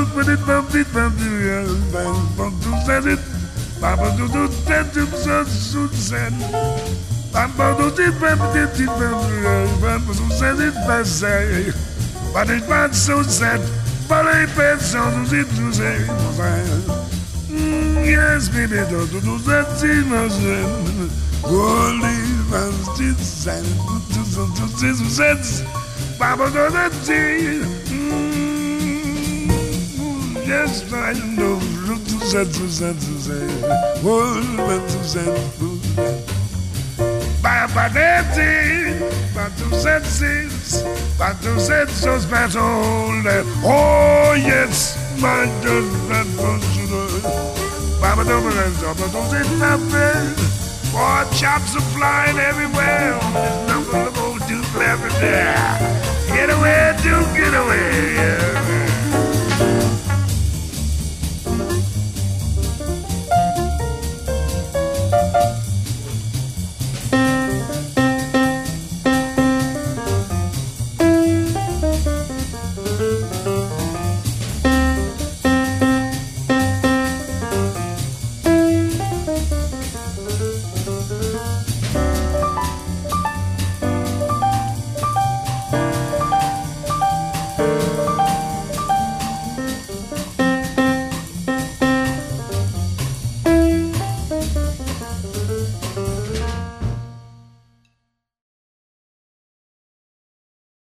Yes, baby, do that thing, holy Baba, do that thing. Yes, I know. Baba, that thing. But to set so special. Oh, yes, my God, Baba, don't say nothing. Boy, chops are flying everywhere. There's nothing to go too clever there. Get away, do get away.